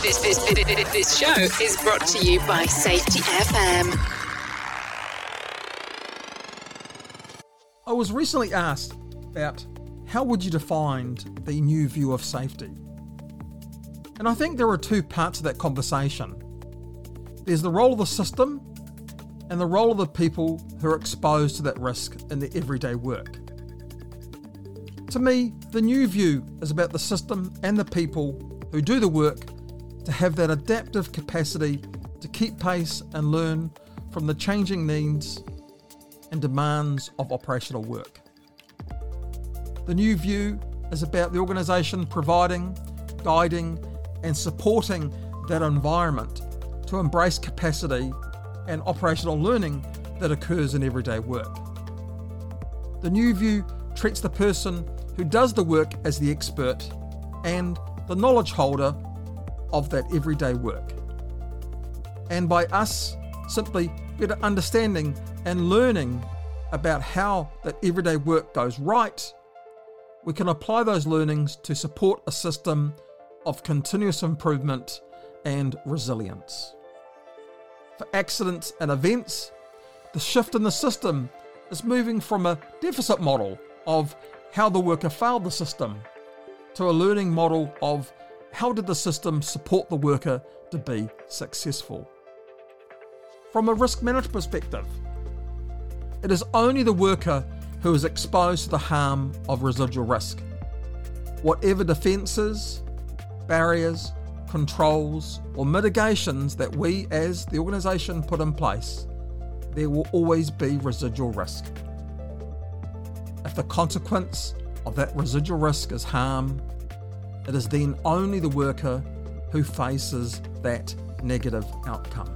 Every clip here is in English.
This show is brought to you by Safety FM. I was recently asked about how would you define the new view of safety? And I think there are two parts of that conversation. There's the role of the system and the role of the people who are exposed to that risk in their everyday work. To me, the new view is about the system and the people who do the work to have that adaptive capacity to keep pace and learn from the changing needs and demands of operational work. The new view is about the organisation providing, guiding and supporting that environment to embrace capacity and operational learning that occurs in everyday work. The new view treats the person who does the work as the expert and the knowledge holder of that everyday work. And by us simply better understanding and learning about how that everyday work goes right, we can apply those learnings to support a system of continuous improvement and resilience. For accidents and events, the shift in the system is moving from a deficit model of how the worker failed the system to a learning model of how did the system support the worker to be successful. From a risk management perspective, it is only the worker who is exposed to the harm of residual risk. Whatever defences, barriers, controls or mitigations that we as the organisation put in place, there will always be residual risk. If the consequence of that residual risk is harm, it is then only the worker who faces that negative outcome.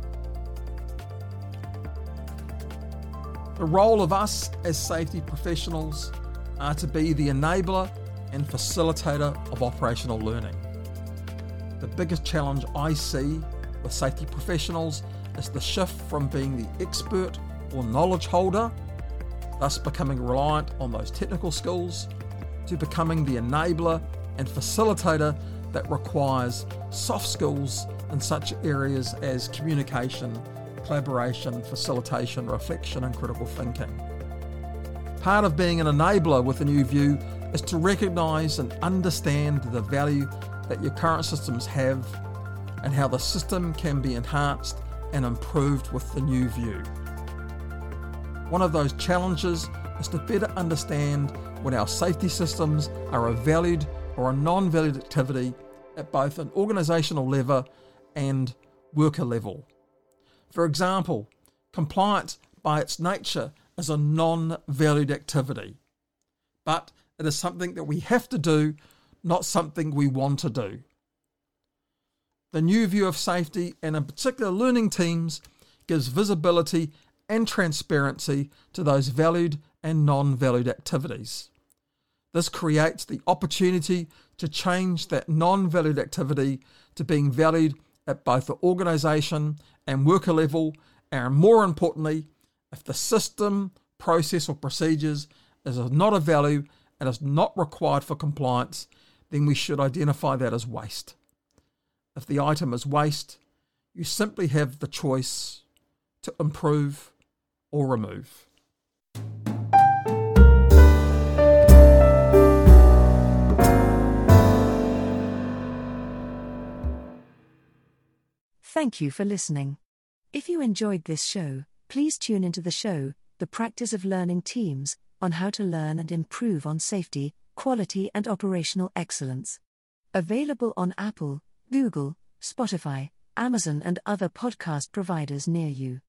The role of us as safety professionals are to be the enabler and facilitator of operational learning. The biggest challenge I see with safety professionals is the shift from being the expert or knowledge holder, thus becoming reliant on those technical skills, to becoming the enabler and facilitator that requires soft skills in such areas as communication, collaboration, facilitation, reflection and critical thinking. Part of being an enabler with a new view is to recognise and understand the value that your current systems have and how the system can be enhanced and improved with the new view. One of those challenges is to better understand when our safety systems are a valued or a non-valued activity at both an organisational level and worker level. For example, compliance by its nature is a non-valued activity, but it is something that we have to do, not something we want to do. The new view of safety, and in particular learning teams, gives visibility and transparency to those valued and non-valued activities. This creates the opportunity to change that non-valued activity to being valued at both the organisation and worker level, and more importantly, if the system, process or procedures is not of value and is not required for compliance, then we should identify that as waste. If the item is waste, you simply have the choice to improve or remove. Thank you for listening. If you enjoyed this show, please tune into the show, The Practice of Learning Teams, on how to learn and improve on safety, quality and operational excellence. Available on Apple, Google, Spotify, Amazon and other podcast providers near you.